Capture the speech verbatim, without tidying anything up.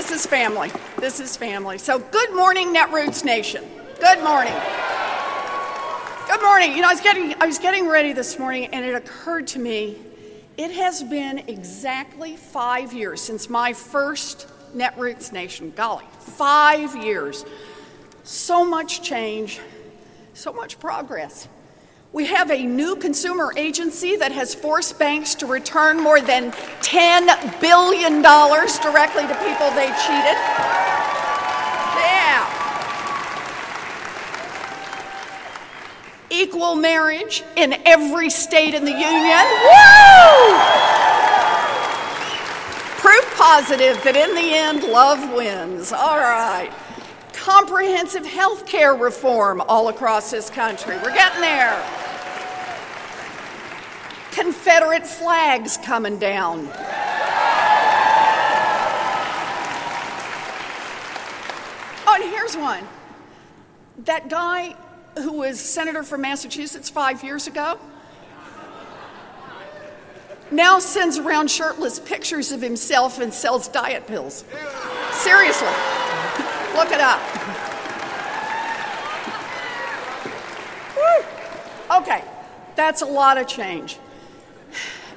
this is family. This is family. So good morning, Netroots Nation. Good morning. Good morning. You know, I was getting I was getting ready this morning, and it occurred to me, it has been exactly five years since my first Netroots Nation. Golly, five years. So much change, so much progress. We have a new consumer agency that has forced banks to return more than ten billion dollars directly to people they cheated. Yeah. Equal marriage in every state in the union. Woo! Proof positive that in the end, love wins. All right. Comprehensive health care reform all across this country. We're getting there. Confederate flags coming down. Oh, and here's one. That guy who was senator from Massachusetts five years ago now sends around shirtless pictures of himself and sells diet pills. Seriously. Look it up. Woo. Okay, that's a lot of change.